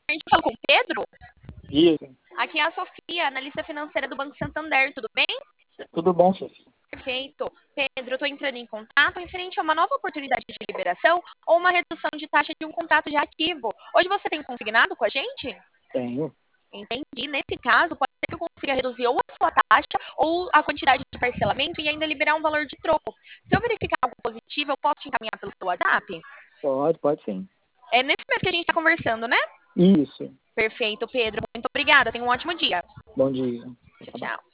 A gente fala com o Pedro? Isso. Aqui é a Sofia, analista financeira do Banco Santander, tudo bem? Tudo bom, Sofia? Perfeito. Pedro, eu estou entrando em contato referente a uma nova oportunidade de liberação ou uma redução de taxa de um contrato já ativo. Hoje você tem consignado com a gente? Tenho. Entendi. Nesse caso, pode ser que eu consiga reduzir ou a sua taxa ou a quantidade de parcelamento e ainda liberar um valor de troco. Se eu verificar algo positivo, eu posso te encaminhar pelo seu WhatsApp? Pode sim. É nesse mês que a gente está conversando, né? Isso. Perfeito, Pedro. Muito obrigada. Tenha um ótimo dia. Bom dia. Tchau, tchau.